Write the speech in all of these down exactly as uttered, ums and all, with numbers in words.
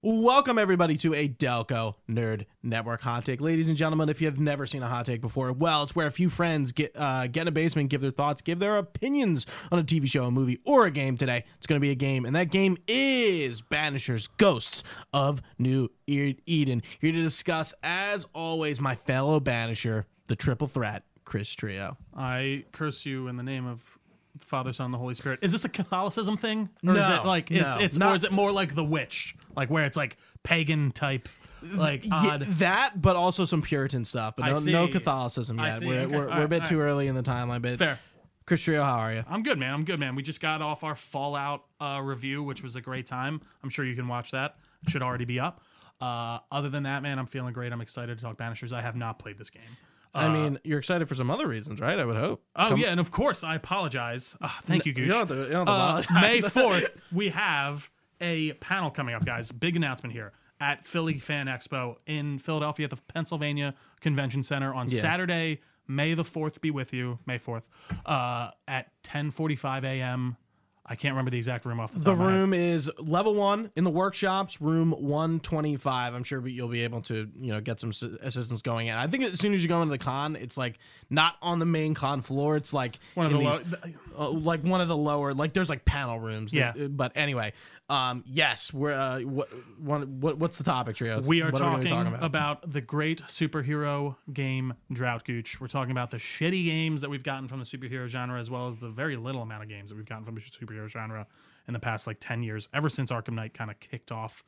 Welcome, everybody, to a Delco Nerd Network Hot Take. Ladies and gentlemen, if you have never seen a hot take before, well, it's where a few friends get uh, get in a basement, give their thoughts, give their opinions on a T V show, a movie, or a game. Today, it's going to be a game, and that game is Banishers Ghosts of New Eden. Here to discuss, as always, my fellow Banisher, the triple threat, Chris Trio. I curse you in the name of Father, Son, and the Holy Spirit. Is this a Catholicism thing, or No, is it like it's no, it's not- or is it more like The Witch, like where it's like pagan type, like Yeah, odd? that, but also some Puritan stuff, but I no, no see. Catholicism I yet. see. We're, Okay. we're, All we're a bit right, too all right. early in the timeline, but Fair. Chris Trio, how are you? I'm good, man. I'm good, man. We just got off our Fallout uh, review, which was a great time. I'm sure you can watch that. It should already be up. Uh, other than that, man, I'm feeling great. I'm excited to talk Banishers. I have not played this game. I mean, you're excited for some other reasons, right? I would hope. Oh, Come- yeah, and of course, I apologize. Uh, thank you, Gooch. You don't have to- you don't have to Uh, apologize. May fourth, we have a panel coming up, guys. Big announcement here at Philly Fan Expo in Philadelphia at the Pennsylvania Convention Center on Yeah. Saturday, May the fourth be with you, May fourth, uh, at ten forty-five a.m. I can't remember the exact room off the top The of my head. room is level one in the workshops, room one twenty-five. I'm sure you'll be able to, you know, get some s- assistance going in. I think as soon as you go into the con, it's like not on the main con floor. It's like One of in the these- low- uh, like one of the lower, like there's like panel rooms. that- Yeah. but anyway, um, yes, we're uh, what, one, what what's the topic, Trio? We are What talking, we gonna be talking about? the great superhero game Drought Gooch. We're talking about the shitty games that we've gotten from the superhero genre, as well as the very little amount of games that we've gotten from the superhero genre in the past like ten years, ever since Arkham Knight kind of kicked off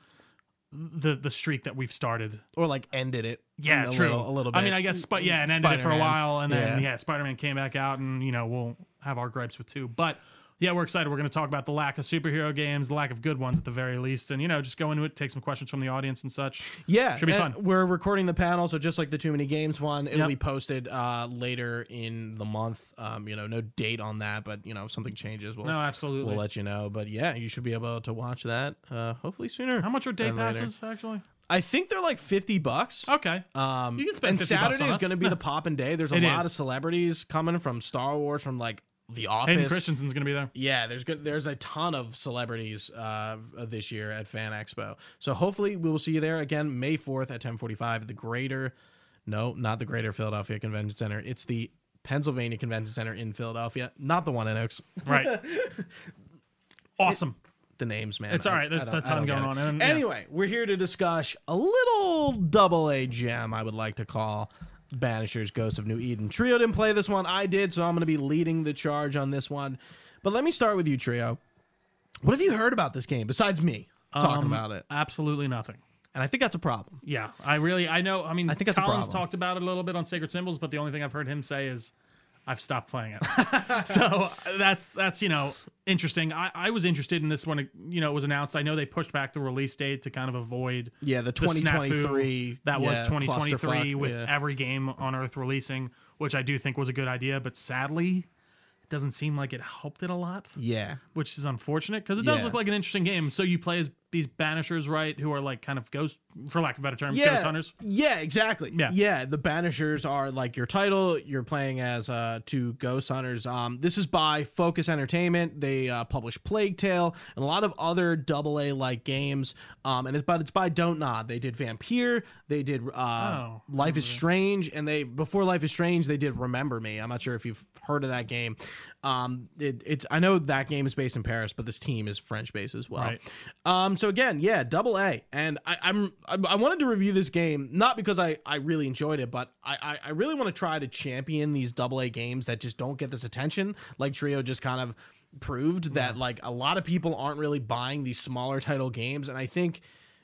the the streak that we've started. or like ended it. Yeah, a true. Little, a little bit. I mean, I guess, but yeah, and ended it for a Spider-Man. while, and then Yeah. yeah, Spider-Man came back out, and you know we'll have our gripes with two, but. Yeah, we're excited. We're going to talk about the lack of superhero games, the lack of good ones at the very least, and you know, just go into it, take some questions from the audience and such. Yeah, Should be and fun. We're recording the panel, so just like the Too Many Games one, it'll Yep. be posted uh, later in the month. Um, you know, no date on that, but you know, if something changes, we'll No, absolutely. we'll let you know. But yeah, you should be able to watch that uh, hopefully sooner. How much are day than later. passes actually? I think they're like fifty bucks. Okay. Um, You can spend and fifty bucks Saturday on is us. going to be the poppin' day. There's a It lot is. of celebrities coming from Star Wars, from like The Hayden Office. Christensen's gonna be there. Yeah, there's good. There's a ton of celebrities uh, this year at Fan Expo. So hopefully we will see you there again, May fourth at ten forty-five. The Greater, no, not the Greater Philadelphia Convention Center. It's the Pennsylvania Convention Center in Philadelphia, not the one in Oaks. Right. Awesome. The names, man. It's all I- right. There's I don't- a I ton don't get going it. on. And, yeah. Anyway, we're here to discuss a little double A gem, I would like to call Banishers Ghosts of New Eden. Trio didn't play this one. I did, so I'm going to be leading the charge on this one. But let me start with you, Trio. What have you heard about this game besides me talking Um, about it? Absolutely nothing. And I think that's a problem. Yeah, I really, I know. I mean, I think that's a Collins problem. talked about it a little bit on Sacred Symbols, but the only thing I've heard him say is, "I've stopped playing it." So that's that's you know interesting. I, I was interested in this when it, you know it was announced. I know they pushed back the release date to kind of avoid Yeah, the the twenty twenty-three. snafu that was yeah, twenty twenty-three clusterfuck, with yeah. every game on Earth releasing, which I do think was a good idea. But sadly, it doesn't seem like it helped it a lot, Yeah. which is unfortunate because it does Yeah. look like an interesting game. So you play as these banishers, right? Who are like kind of ghost, for lack of a better term, Yeah, ghost hunters. yeah, exactly. Yeah. yeah. The Banishers are like your title. You're playing as uh, two ghost hunters. Um, this is by Focus Entertainment. They uh, publish Plague Tale and a lot of other double A like games. Um, and it's but it's by Don't Nod. They did Vampire. They did uh, Oh, Life is Strange, and they before Life is Strange they did Remember Me. I'm not sure if you've heard of that game. Um, it, it's I know that game is based in Paris, but this team is French based as well. Right. Um, so again, yeah, double A, and I, I'm I, I wanted to review this game not because I, I really enjoyed it, but I, I, I really want to try to champion these double A games that just don't get this attention. Like Trio just kind of proved that like a lot of people aren't really buying these smaller title games, and I think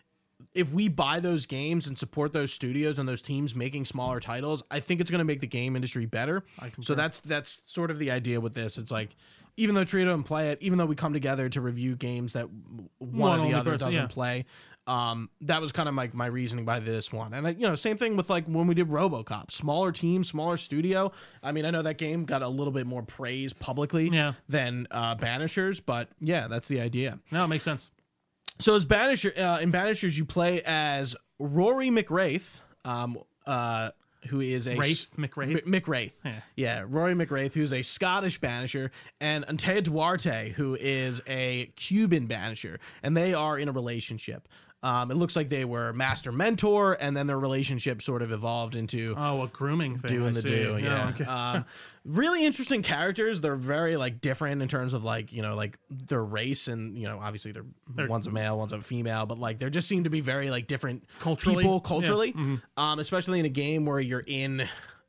if we buy those games and support those studios and those teams making smaller titles, I think it's going to make the game industry better. So that's that's sort of the idea with this. It's like, even though Trio doesn't play it, even though we come together to review games that one, One or the only other person, doesn't yeah. play, um, that was kind of like my, my reasoning by this one. And I, you know, same thing with like when we did RoboCop, smaller team, smaller studio. I mean, I know that game got a little bit more praise publicly Yeah. than uh, Banishers, but yeah, that's the idea. No, it makes sense. So as Banisher, uh, in Banishers, you play as Rory McWraith, um, uh, who is a Wraith, McWraith? M- McWraith. Yeah. yeah, Rory McWraith, who's a Scottish Banisher, and Antea Duarte, who is a Cuban Banisher, and they are in a relationship. Um, it looks like they were master mentor, and then their relationship sort of evolved into Oh, a grooming thing. doing I the see. do. Yeah. okay. um, really interesting characters. They're very like different in terms of like, you know, like their race, and, you know, obviously they're, They're- one's a male, one's a female, but like they just seem to be very like different Culturally? people Yeah. culturally, Mhm. um, especially in a game where you're in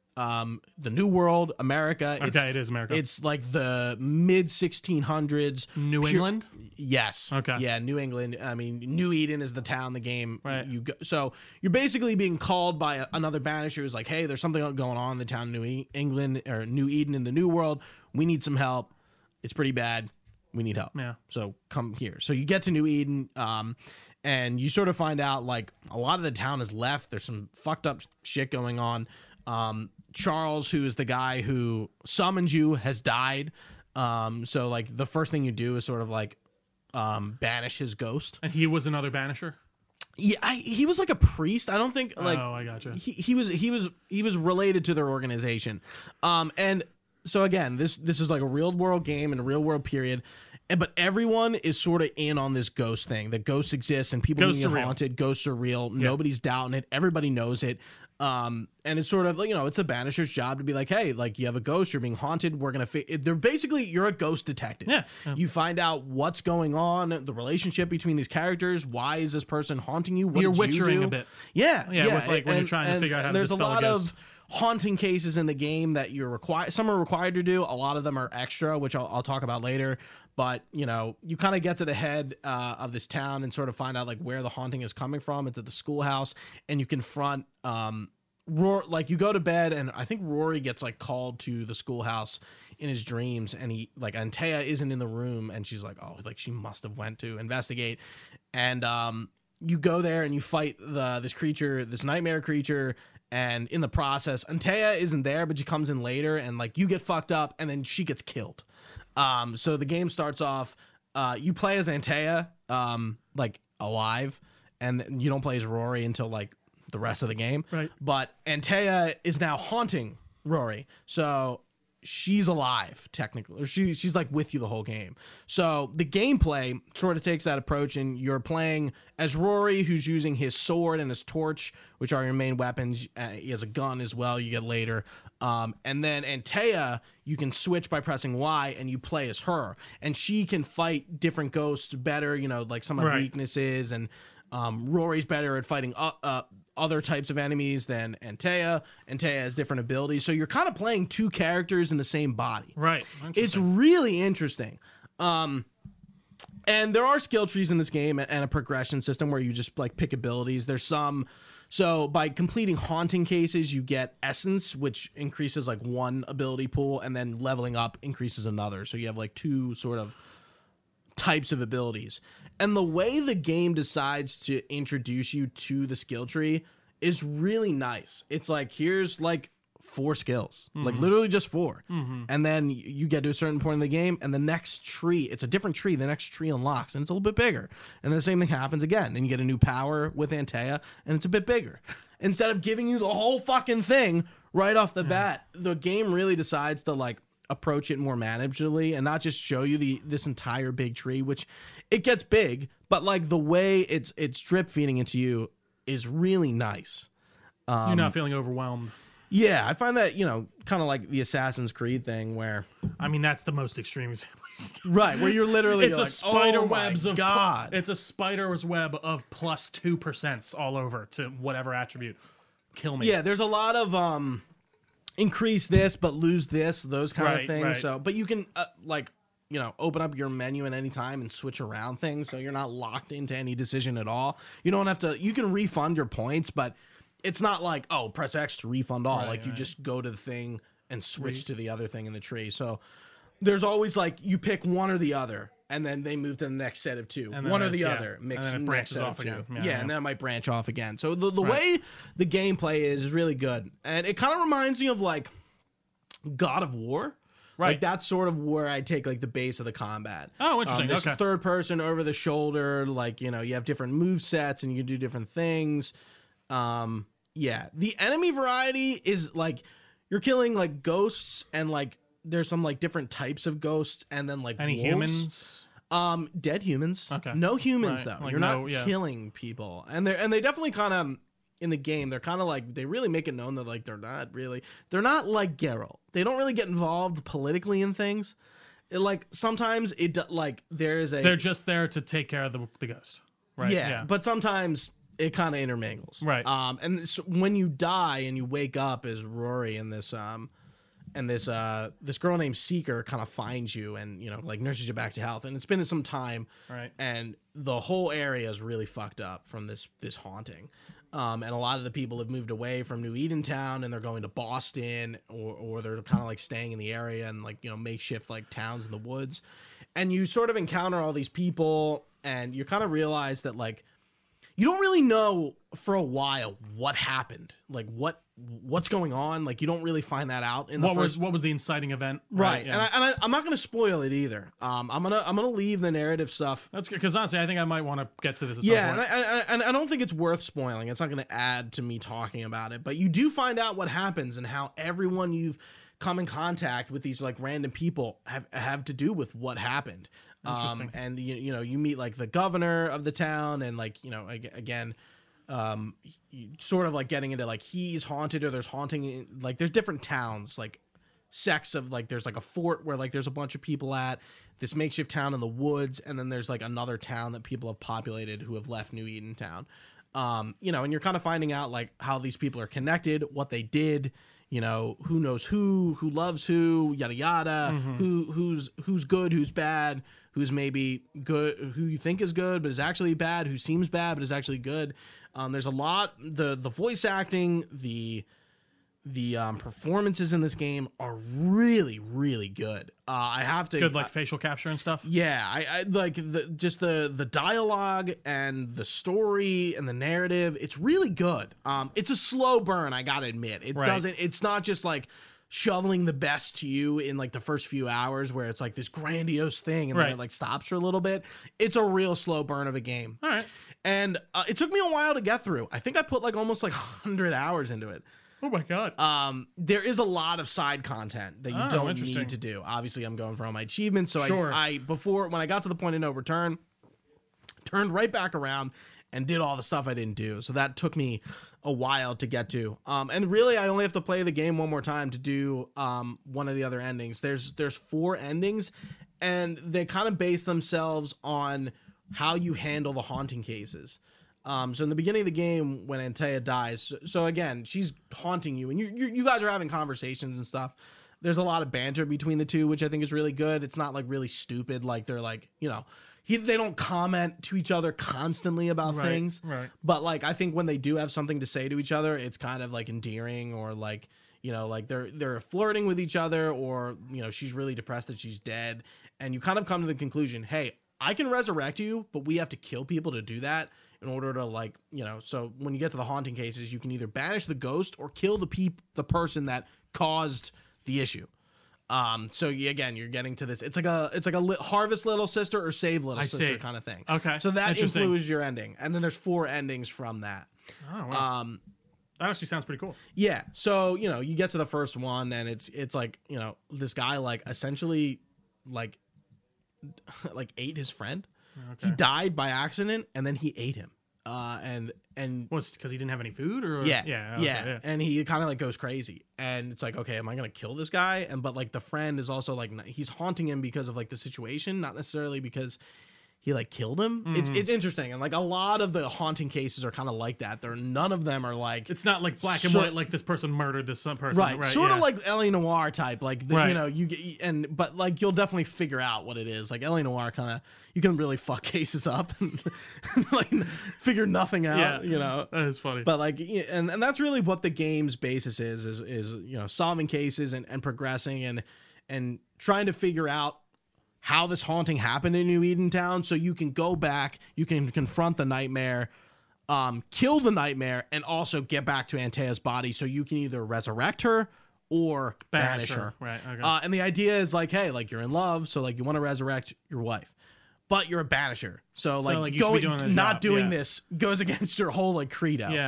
um, the New World, America. It's, Okay, it is America. It's like the mid sixteen hundreds. New pure- England? Yes. Okay. Yeah, New England. I mean, New Eden is the town, the game. Right. You go, so you're basically being called by a, another banisher who's like, hey, there's something going on in the town of New e- England or New Eden in the New World. We need some help. It's pretty bad. We need help. Yeah. So come here. So you get to New Eden, um, and you sort of find out like a lot of the town is left. There's some fucked up shit going on. Um, Charles, who is the guy who summoned you, has died. Um, so like the first thing you do is sort of like um, banish his ghost. And he was another banisher? Yeah, I, he was like a priest. I don't think like oh, I gotcha. he, he was he was he was related to their organization. Um, and so again, this this is like a real world game in a real world period. And, but everyone is sort of in on this ghost thing. That ghosts exist and people Ghosts being are real. haunted. Ghosts are real. Nobody's doubting it. Everybody knows it. Um, and it's sort of like, you know, it's a banisher's job to be like, hey, like you have a ghost, you're being haunted. We're gonna. Fi-. They're basically you're a ghost detective. Yeah, yeah. You find out what's going on, the relationship between these characters. Why is this person haunting you? What You're did you witchering do? a bit. Yeah, Yeah, with, like, when you're trying to and figure out how to there's a dispel a lot ghost. of haunting cases in the game that you're required. Some are required to do. A lot of them are extra, which I'll, I'll talk about later. But you know, you kind of get to the head uh, of this town and sort of find out like where the haunting is coming from. It's at the schoolhouse, and you confront. Um, Roar, like you go to bed, and I think Rory gets like called to the schoolhouse in his dreams, and he like Antea isn't in the room, and she's like, oh, like she must have went to investigate, and um, you go there and you fight the this creature, this nightmare creature, and in the process, Antea isn't there, but she comes in later, and like you get fucked up, and then she gets killed. Um, so the game starts off, uh, you play as Antea, um, like alive, and you don't play as Rory until like the rest of the game. Right. But Antea is now haunting Rory. So she's alive, technically. Or she, she's like with you the whole game. So the gameplay sort of takes that approach, and you're playing as Rory, who's using his sword and his torch, which are your main weapons. Uh, he has a gun as well, you get later. Um, and then Antea, you can switch by pressing Y, and you play as her. And she can fight different ghosts better, you know, like some of her Right. weaknesses. And um, Rory's better at fighting uh, uh, other types of enemies than Antea. Antea has different abilities. So you're kind of playing two characters in the same body. Right. It's Interesting. really interesting. Um, and there are skill trees in this game and a progression system where you just like pick abilities. There's some. So by completing haunting cases, you get essence, which increases like one ability pool, and then leveling up increases another. So you have like two sort of types of abilities. And the way the game decides to introduce you to the skill tree is really nice. It's like, here's like four skills, mm-hmm. like literally just four. Mm-hmm. And then you get to a certain point in the game, and the next tree, it's a different tree. The next tree unlocks, and it's a little bit bigger. And then the same thing happens again. And you get a new power with Antea, and it's a bit bigger. Instead of giving you the whole fucking thing right off the yeah. bat, the game really decides to like approach it more manageably and not just show you the this entire big tree, which it gets big, but like the way it's it's drip feeding into you is really nice. Um, You're not feeling overwhelmed. Yeah, I find that, you know, kind of like the Assassin's Creed thing where I mean, that's the most extreme example. Right, where you're literally it's you're a like, spider oh webs my of God. It's a spider's web of plus two percent all over to whatever attribute. Kill me. Yeah, there's a lot of um increase this but lose this, those kind Right, of things. right. So, but you can uh, like, you know, open up your menu at any time and switch around things, so you're not locked into any decision at all. You don't have to. You can refund your points, but it's not like, oh, press X to refund all. Right, like you right. just go to the thing and switch to the other thing in the tree. So there's always like you pick one or the other, and then they move to the next set of two. And then One or it's- the yeah. other. And Mix then it next branches set off of two. again. Yeah, Yeah, yeah. and then it might branch off again. So the, the Right. way the gameplay is is really good. And it kind of reminds me of like God of War. Right. Like that's sort of where I take like the base of the combat. Oh, interesting. Um, this Okay. third person over the shoulder, like, you know, you have different move sets and you can do different things. Um, yeah. The enemy variety is like you're killing like ghosts, and like there's some like different types of ghosts, and then like Any wolves. humans? Um, dead humans. Okay. No humans Right. though. Like You're no- not yeah. killing people, and they and they definitely kind of in the game. They're kind of like they really make it known that like they're not really they're not like Geralt. They don't really get involved politically in things. It, like sometimes it do- like there is a They're just there to take care of the, the ghost. Right. yeah, but sometimes it kind of intermingles. Right. Um, and this, when you die and you wake up as Rory in this um. And this uh this girl named Seeker kind of finds you and you know like nurses you back to health, and it's been some time, Right. and the whole area is really fucked up from this this haunting, um and a lot of the people have moved away from New Edentown and they're going to Boston, or or they're kind of like staying in the area and like you know makeshift like towns in the woods, and you sort of encounter all these people and you kind of realize that like you don't really know for a while what happened, like what what's going on. Like you don't really find that out in the What first was what was the inciting event? right. Yeah. And, I, and I, I'm not going to spoil it either. Um, I'm gonna I'm gonna leave the narrative stuff. That's good because honestly, I think I might want to get to this. At Yeah, some and point. I, I, and I don't think it's worth spoiling. It's not going to add to me talking about it, but you do find out what happens and how everyone you've come in contact with these like random people have have to do with what happened. Um, Interesting. and you, you know you meet like the governor of the town and like you know ag- again. Um, you sort of like getting into like he's haunted or there's haunting in, like there's different towns like sects of like there's like a fort where like there's a bunch of people at this makeshift town in the woods, and then there's like another town that people have populated who have left New Edentown. Um, you know, and you're kind of finding out like how these people are connected, what they did, you know, who knows who, who loves who, yada yada, Mm-hmm. who who's who's good, who's bad, who's maybe good, who you think is good but is actually bad, who seems bad but is actually good. Um, there's a lot the the voice acting, the the um, performances in this game are really really good. Uh, I have to Good like I- facial capture and stuff. yeah, I, I like the just the the dialogue and the story and the narrative. It's really good. Um, it's a slow burn, I gotta admit. It Right. doesn't. It's not just like shoveling the best to you in like the first few hours where it's like this grandiose thing and then Right. it like stops for a little bit. It's a real slow burn of a game. All right. And uh, it took me a while to get through. I think I put like almost like one hundred hours into it. Oh my god. Um, there is a lot of side content that you Oh, don't interesting. need to do. Obviously, I'm going for all my achievements. So Sure. I, I, before, when I got to the point of no return, turned right back around and did all the stuff I didn't do. So that took me a while to get to. Um, and really, I only have to play the game one more time to do um, one of the other endings. There's there's four endings, and they kind of base themselves on how you handle the haunting cases. Um, so in the beginning of the game, when Antea dies, so, so again, she's haunting you, and you, you you guys are having conversations and stuff. There's a lot of banter between the two, which I think is really good. It's not like really stupid, like they're like you know, he they don't comment to each other constantly about Right, things. right. But like I think when they do have something to say to each other, it's kind of like endearing, or like you know, like they're they're flirting with each other, or you know, she's really depressed that she's dead, and you kind of come to the conclusion, hey, I can resurrect you, but we have to kill people to do that in order to like, you know, so when you get to the haunting cases, you can either banish the ghost or kill the peop- the person that caused the issue. Um, so you, again, you're getting to this. It's like a it's like a li- harvest little sister or save little I sister see. kind of thing. Okay, So that interesting. influences your ending, and then there's four endings from that. Oh, wow. Um, That actually sounds pretty cool. yeah. So, you know, you get to the first one and it's it's like, you know, this guy like essentially like like ate his friend. Okay. He died by accident and then he ate him. Uh and and Was because he didn't have any food, or yeah, yeah, yeah, okay, yeah. and he kind of like goes crazy, and it's like, okay, am I gonna kill this guy? And but like the friend is also like n- he's haunting him because of like the situation, not necessarily because he like killed him. It's Mm. it's interesting, and like a lot of the haunting cases are kind of like that. They're none of them are like It's not like black and So- white, like this person murdered this some person, right, right? sort yeah. of like L A Noire type, like the, you Right. know you get and but like you'll definitely figure out what it is. Like L A Noire kind of you can really fuck cases up and like figure nothing out, yeah, you know. that is funny. But like, y- and, and that's really what the game's basis is, is, is, you know, solving cases and, and progressing and, and trying to figure out how this haunting happened in New Edentown. So you can go back, you can confront the nightmare, um, kill the nightmare, and also get back to Antea's body. So you can either resurrect her or banish, her. right? Okay. Uh, and the idea is like, hey, like you're in love. So like you want to resurrect your wife, but you're a banisher. So like, like, you should be going, doing the not job, doing yeah. this goes against your whole like credo. yeah,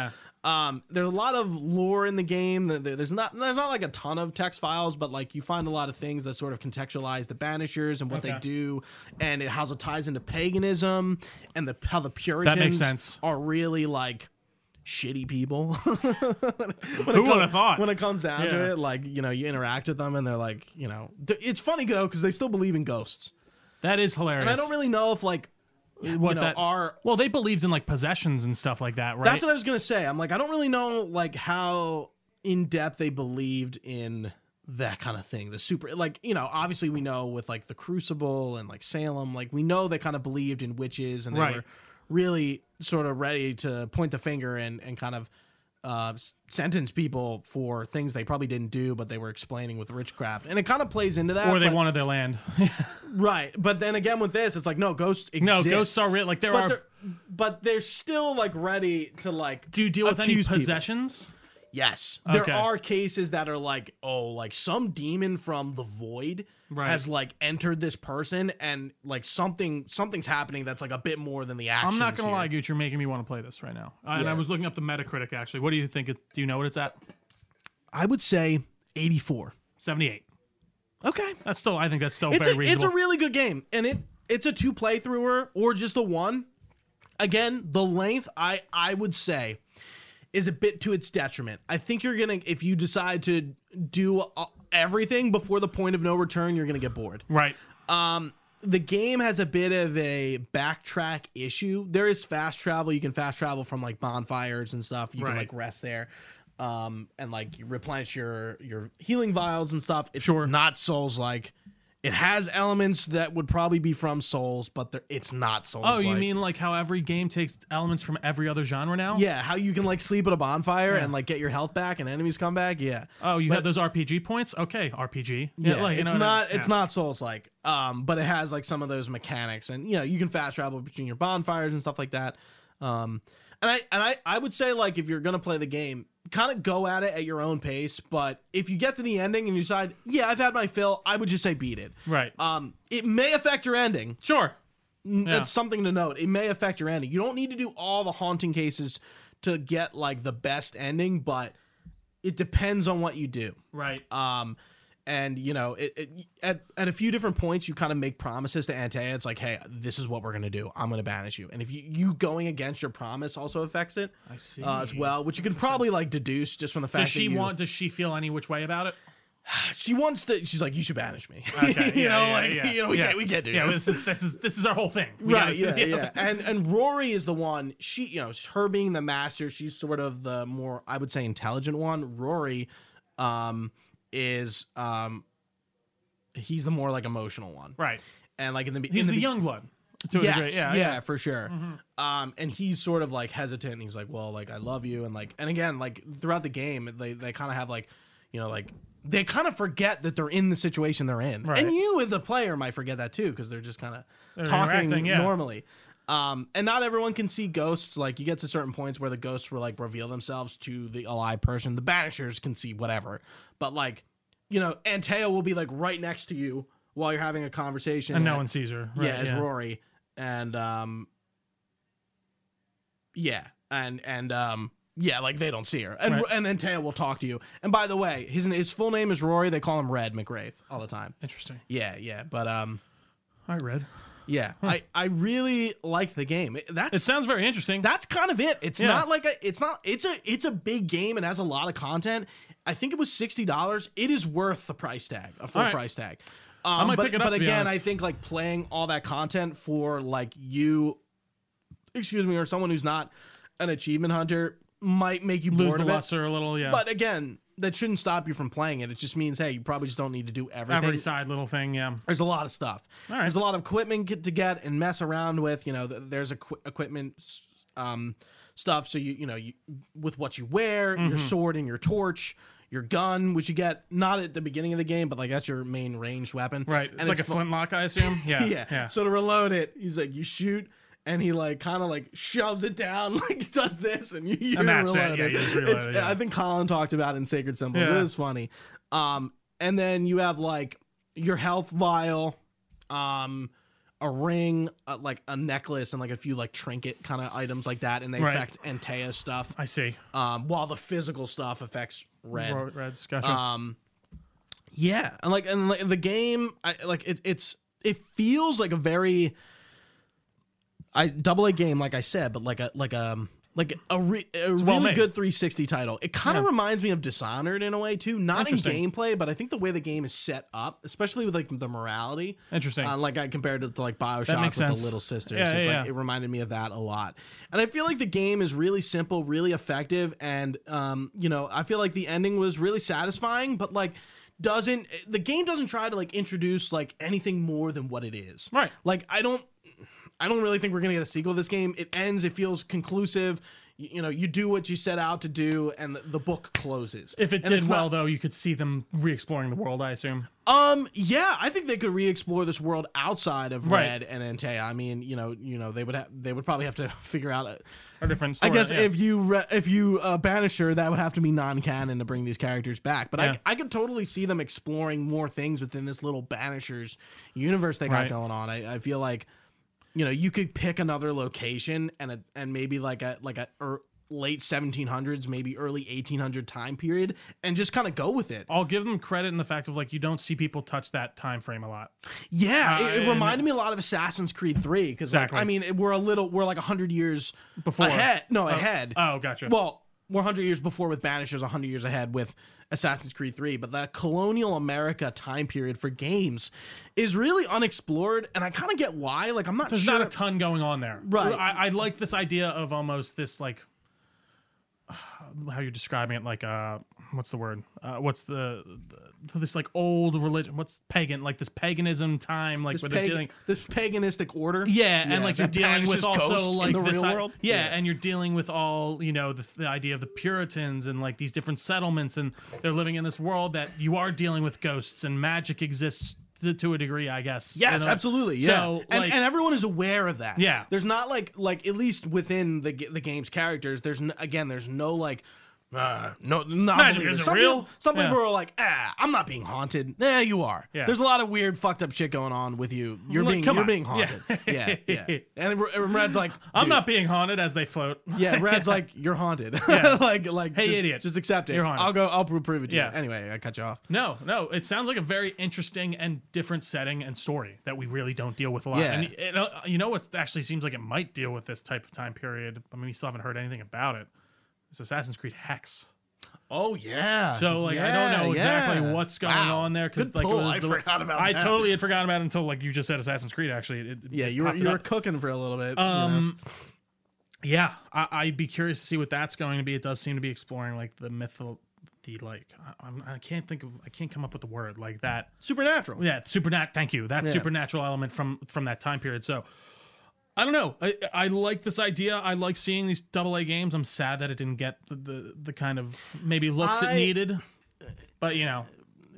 Um, there's a lot of lore in the game. There's not there's not like a ton of text files, but like you find a lot of things that sort of contextualize the Banishers and what Okay. they do, and it, how it ties into paganism and the how the Puritans That makes sense. are really like shitty people. When it Who comes- would have thought? When it comes down Yeah. to it, like, you know, you interact with them and they're like, you know, th- it's funny though because they still believe in ghosts, That is hilarious. and I don't really know if like what you know, that are. Well, they believed in like possessions and stuff like that, right? That's what I was gonna say. I'm like, I don't really know like how in depth they believed in that kind of thing. The super, like, you know, obviously we know with like the Crucible and like Salem, like we know they kind of believed in witches and they Right. were really sort of ready to point the finger and and kind of uh, s- sentence people for things they probably didn't do, but they were explaining with witchcraft, and it kind of plays into that. or they but- wanted their land. right, but then again with this, it's like no, ghosts exist. No, ghosts are real. Like there but are. they're, but they're still like ready to like. Do you deal with any accuse people. possessions? Yes. There Okay. are cases that are like, oh, like some demon from the void Right. has like entered this person and like something something's happening that's like a bit more than the action. I'm not gonna lie, Gooch. You're making me want to play this right now. Uh, And I Yeah. was looking up the Metacritic actually. What do you think? It, do you know what it's at? I would say eighty-four. seventy-eight. Okay. That's still. I think that's still It's very a, it's reasonable. a really good game. And it it's a two playthrougher or just a one. Again, the length I I would say is a bit to its detriment. I think you're going to if you decide to do uh, everything before the point of no return, you're going to get bored. right. Um, the game has a bit of a backtrack issue. There is fast travel. You can fast travel from like bonfires and stuff. You Right. can like rest there, um, and like you replenish your your healing vials and stuff. It's Sure. not Souls like. It has elements that would probably be from Souls, but they're- it's not Souls. Oh, you mean like how every game takes elements from every other genre now? yeah? How you can like sleep at a bonfire Yeah. and like get your health back and enemies come back? Yeah. Oh, you have those R P G points? Okay, R P G. Yeah, like, you it's know, not yeah. it's not Souls like, um, but it has like some of those mechanics, and you know you can fast travel between your bonfires and stuff like that. Um, and I and I I would say like if you're gonna play the game, kind of go at it at your own pace. But if you get to the ending and you decide, yeah, I've had my fill, I would just say beat it. Right. Um, it may affect your ending. Sure. N- Yeah. It's something to note. It may affect your ending. You don't need to do all the haunting cases to get like the best ending, but it depends on what you do. Right. Um, and you know, it, it at at a few different points, you kind of make promises to Antea. It's like, hey, this is what we're gonna do. I'm gonna banish you. And if you you going against your promise also affects it, I see. uh, as well, which you can probably like deduce just from the fact Does she that you, want? Does she feel any which way about it? she wants to. She's like, you should banish me. Okay. you yeah, know, yeah, like yeah. you know, we yeah. can't we can't do Yeah, this. this is this is this is our whole thing. We Right, gotta- yeah, yeah, and and Rory is the one. She, you know, her being the master, she's sort of the more, I would say, intelligent one. Rory, um, is um, he's the more like emotional one, Right. and like in the be- He's in the be- young blood. To a yes, degree. yeah, Yeah. for sure. Um, and he's sort of like hesitant. And he's like, well, like I love you, and like, and again, like throughout the game, they they kind of have like, you know, like they kind of forget that they're in the situation they're in, Right. and you, as the player, might forget that too because they're just kind of They're talking interacting, yeah. normally. Um, and not everyone can see ghosts. Like you get to certain points where the ghosts will like reveal themselves to the alive person. The banishers can see whatever, but like, you know, Antea will be like right next to you while you're having a conversation, And no and- one sees her. Right, yeah, as Rory, and um, yeah, and and um, yeah, like they don't see her, and Right. and then Taya will talk to you. And by the way, his his full name is Rory. They call him Red McGrath all the time. Interesting. Yeah, yeah, but um, I read. yeah, I I really like the game. It- That's It sounds very interesting. that's kind of it. It's Yeah. not like a it's not it's a it's a big game and has a lot of content. I think it was sixty dollars. It is worth the price tag, a full All right. price tag. Um, might but, pick it up, but to be again, honest. I think like playing all that content for like you, excuse me, or someone who's not an achievement hunter might make you Lose bored the of it. luster a little. Yeah. But again, that shouldn't stop you from playing it. It just means, hey, you probably just don't need to do everything. Every side little thing. Yeah. There's a lot of stuff. All right. There's a lot of equipment get- to get and mess around with. You know, th- there's equi- equipment um, stuff. So you you know you with what you wear, Mm-hmm. your sword and your torch, your gun, which you get not at the beginning of the game, but like that's your main ranged weapon. Right. It's And like a fu- flintlock, I assume. Yeah. yeah. Yeah. So to reload it, he's like, you shoot. And he like kind of like shoves it down, like does this, and you, you And that's it. reload Yeah, it. you just reload It's- it, yeah. I think Colin talked about it in Sacred Symbols. It Yeah. was funny. Um, and then you have like your health vial, um, a ring, uh, like a necklace, and like a few like trinket kind of items like that, and they Right. affect Antea stuff. I see. Um, while the physical stuff affects Red. Ro- Reds, gotcha. Um, yeah, and like and like the game, I like it. It's it feels like a very, I double A game, like I said, but like a like a like a, re, a well really made. good three sixty title. It kind of Yeah. reminds me of Dishonored in a way too, not in Interesting. gameplay, but I think the way the game is set up, especially with like the morality. Interesting. Uh, like I compared it to like Bioshock makes with sense. the Little Sisters. Yeah, it's yeah, like yeah. it reminded me of that a lot. And I feel like the game is really simple, really effective, and um, you know, I feel like the ending was really satisfying, but like doesn't the game doesn't try to like introduce like anything more than what it is. Right. Like I don't I don't really think we're gonna get a sequel to this game. It ends, it feels conclusive. You, you know, you do what you set out to do, and the, the book closes. If it And did it's well, not- though, you could see them re-exploring the world, I assume. Um, yeah, I think they could re-explore this world outside of Right. Red and Antea. I mean, you know, you know, they would have, they would probably have to figure out. A, A different I story. guess yeah. if you re, if you uh, banish her, that would have to be non-canon to bring these characters back. But Yeah. I, I could totally see them exploring more things within this little Banishers universe they got Right. going on. I, I feel like, you know, you could pick another location and a, and maybe like a like a er, late seventeen hundreds, maybe early eighteen hundred time period, and just kind of go with it. I'll give them credit in the fact of like you don't see people touch that time frame a lot. Yeah, Uh, it, it and- reminded me a lot of Assassin's Creed three because, Exactly. like, I mean, it- we're a little, we're like a hundred years Before. ahead. No, ahead. Oh, gotcha. Well, we're a hundred years before with Banishers, a hundred years ahead with Assassin's Creed three. But that colonial America time period for games is really unexplored, and I kind of get why. Like, I'm not There's sure. not a ton going on there. Right. I, I like this idea of almost this like how you're describing it, like uh what's the word? Uh, what's the, the this like old religion? What's pagan? Like this paganism time, like this, where they're pag- dealing. this paganistic order. Yeah, and like you're that dealing with banishes also ghosts like in the this, real I- world. yeah, and you're dealing with all you know the, the idea of the Puritans and like these different settlements, and they're living in this world that you are dealing with ghosts and magic exists to, to a degree, I guess. Yes, you know? absolutely. Yeah, So, and, like- and everyone is aware of that. Yeah. there's not like like at least within the g- the game's characters. There's n- again, there's no like. Uh, no, not Magic believers. isn't some real. People, some Yeah. people are like, ah, I'm not being haunted. Nah, you are. Yeah. There's a lot of weird, fucked up shit going on with you. You're Like, being, come you're on. being haunted. Yeah, yeah. And R- Red's like, I'm dude. not being haunted as they float. Yeah, Red's like, you're haunted. Yeah. like, like, Hey, just, idiot. just accept it. You're haunted. I'll go. I'll pro- prove it to Yeah. you. Anyway, I cut you off. No, no. It sounds like a very interesting and different setting and story that we really don't deal with a lot. Yeah. And it, uh, you know what actually seems like it might deal with this type of time period? I mean, we still haven't heard anything about it. It's Assassin's Creed Hex. Oh yeah. So like I Yeah, don't know exactly yeah. what's going Wow. on there because Good like it pull. was I the, forgot about I that. totally had forgotten about it until like you just said Assassin's Creed. Actually, it, it Yeah, you were popped it you were up. cooking for a little bit. you know? Um, yeah, I, I'd be curious to see what that's going to be. It does seem to be exploring like the mytho, the like I, I'm, I can't think of I can't come up with the word like that. Supernatural. Yeah, supernat. Thank you. That Yeah. supernatural element from from that time period. So I don't know. I, I like this idea. I like seeing these double A games. I'm sad that it didn't get the the, the kind of maybe looks I- it needed. But you know,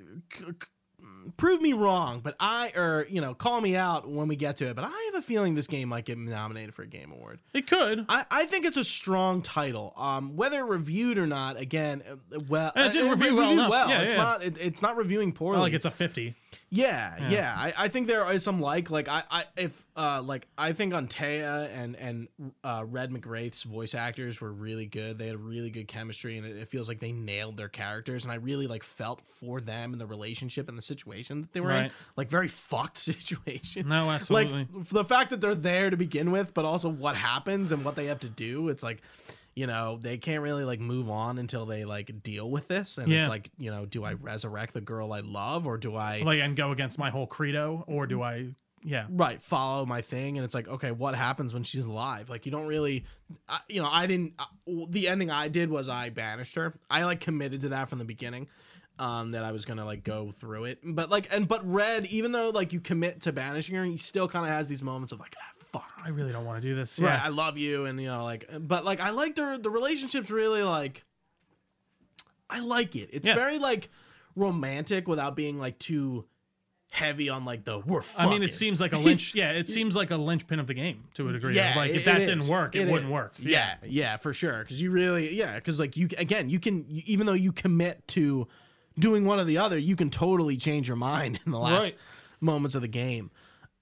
Prove me wrong, but I or you know, call me out when we get to it. But I have a feeling this game might get nominated for a Game Award. it could. I, I think it's a strong title. Um, whether reviewed or not, again, uh, well, And it did uh, review well reviewed enough. Yeah, it's yeah. not. It, it's not reviewing poorly. Not like it's a fifty. Yeah, yeah. I, I think there is some like like I, I if uh like I think Antea and and uh, Red McWraith's voice actors were really good. They had really good chemistry, and it, it feels like they nailed their characters. And I really like felt for them and the relationship and the situation that they were in. Right. Like very fucked situation. No, absolutely. Like the fact that they're there to begin with, but also what happens and what they have to do. It's like, you know, they can't really like move on until they like deal with this. And Yeah. it's like, you know, do I resurrect the girl I love, or do I Like and go against my whole credo, or do I? Yeah. right follow my thing? And it's like, okay, what happens when she's alive? Like, you don't really, I, you know, I didn't. Uh, the ending I did was I banished her. I like committed to that from the beginning. Um, that I was gonna like go through it, but like, and but Red, even though like you commit to banishing her, he still kind of has these moments of like, ah, fuck. I really don't want to do this. Right, Yeah. I love you, and you know, like, but like, I like the the relationship's really like, I like it. It's Yeah. very like romantic without being like too heavy on like the we're. I Fucking. mean, it seems like a lynch. Yeah, it seems like a linchpin of the game to a degree. Yeah, like it- if that it didn't is. work, it, It wouldn't is. work. Yeah, yeah, for sure. Because you really, yeah, because like you again, you can you, even though you commit to doing one or the other, you can totally change your mind in the last Right. moments of the game.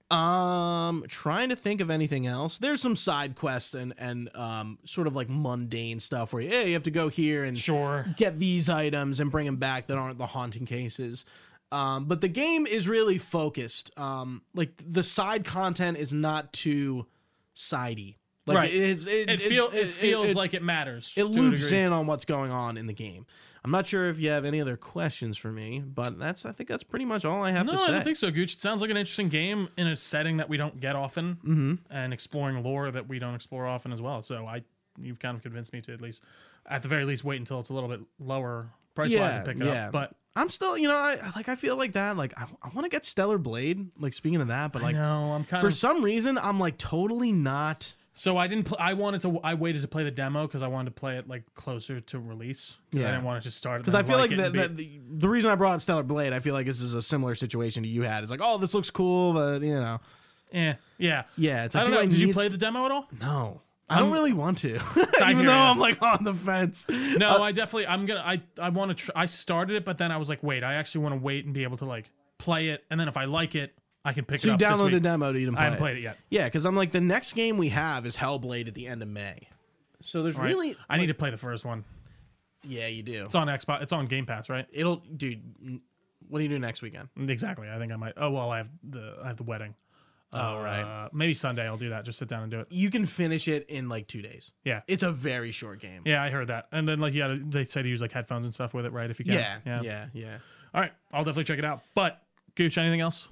Um, trying to think of anything else. There's some side quests and and um sort of like mundane stuff where hey, you have to go here and Sure. get these items and bring them back that aren't the haunting cases. Um, but the game is really focused. Um, like the side content is not too sidey. Like Right. it's it It, feel, it, it- feels it- like it matters. it to a loops degree. in on what's going on in the game. I'm not sure if you have any other questions for me, but that's I think that's pretty much all I have No, to say. I don't think so, Gooch. It sounds like an interesting game in a setting that we don't get often, mm-hmm. and exploring lore that we don't explore often as well. So I, you've kind of convinced me to at least, at the very least, wait until it's a little bit lower price wise Yeah, and pick it yeah. up. But I'm still, you know, I like I feel like that. Like I, I want to get Stellar Blade. Like speaking of that, but like no, I'm kind for of some reason I'm like totally not. so I didn't. Pl- I wanted to. I waited to play the demo because I wanted to play it like closer to release. Yeah. I didn't want to just start it Because I feel like, it that, and be- that the, the reason I brought up Stellar Blade, I feel like this is a similar situation to you had. It's like, oh, this looks cool, but you know, eh, yeah, yeah. It's I like, don't do know. I Did you need play s- the demo at all? No, I don't I'm- really want to. I Even hear though ya. I'm like on the fence. No, I definitely. I'm gonna. I. I want to. Tr- I started it, but then I was like, wait. I actually want to wait and be able to like play it, and then if I like it, I can pick So it you up. this download the week. demo to even play I haven't it. played it yet. Yeah, because I'm like the next game we have is Hellblade at the end of May. So there's Right? really, I need to play the first one. yeah, you do. It's on Xbox. It's on Game Pass, right? It'll, dude. n- What do you do next weekend? Exactly. I think I might. Oh well, I have the. I have the wedding. Oh, right. Uh, maybe Sunday I'll do that. Just sit down and do it. You can finish it in like two days. Yeah. It's a very short game. Yeah, I heard that. And then like yeah, they say to use like headphones and stuff with it, right? If you can. Yeah, yeah, yeah, yeah. All right, I'll definitely check it out. But Gooch, anything else?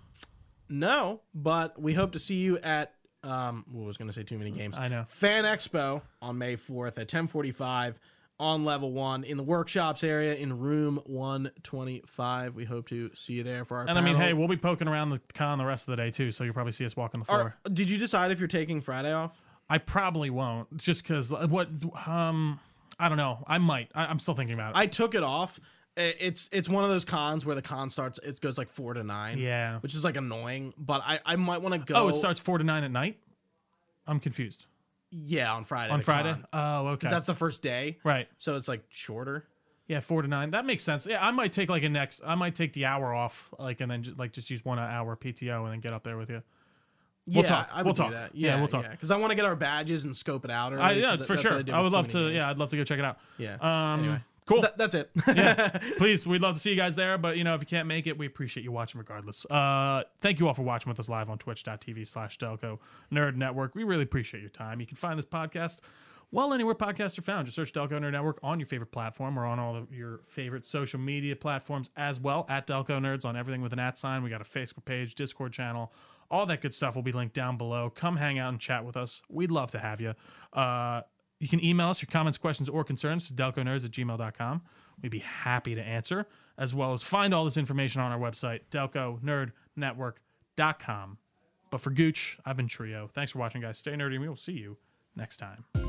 No, but we hope to see you at. Um, well, I was going to say too many games. I know. Fan Expo on May fourth at ten forty-five on level one in the workshops area in room one twenty-five. We hope to see you there for our. And I mean, panel. hey, we'll be poking around the con the rest of the day too, so you'll probably see us walking the floor. Are- did you decide if you're taking Friday off? I probably won't, just because what um I don't know. I might. I, I'm still thinking about it. I took it off. I- It's it's one of those cons where the con starts. It goes like four to nine. Yeah. which is like annoying. But I I might want to go. oh, it starts four to nine at night. I'm confused. Yeah, on Friday. On the Friday. con. Oh, okay. 'Cause that's the first day. right. So it's like shorter. Yeah, four to nine. That makes sense. Yeah, I might take like a next. I might take the hour off, like, and then just, like just use one hour P T O and then get up there with you. We'll yeah, talk. I would We'll do talk. that. Yeah, Yeah, we'll talk. Because I want to get our badges and scope it out. Early, I, yeah, 'cause for that's sure. what I, did I with would too love many to. games. Yeah, I'd love to go check it out. Yeah. Um, Anyway, cool. Th- that's it. Please, we'd love to see you guys there. But, you know, if you can't make it, we appreciate you watching regardless. Uh, thank you all for watching with us live on twitch.tv slash Delco Nerd Network. We really appreciate your time. You can find this podcast well anywhere podcasts are found. Just search Delco Nerd Network on your favorite platform or on all of your favorite social media platforms as well. At Delco Nerds on everything with an at sign. We got a Facebook page, Discord channel. All that good stuff will be linked down below. Come hang out and chat with us. We'd love to have you. Uh, you can email us your comments, questions, or concerns to delconerds at gmail dot com. We'd be happy to answer, as well as find all this information on our website, delco nerd network dot com. But for Gooch, I've been Trio. Thanks for watching, guys. Stay nerdy, and we will see you next time.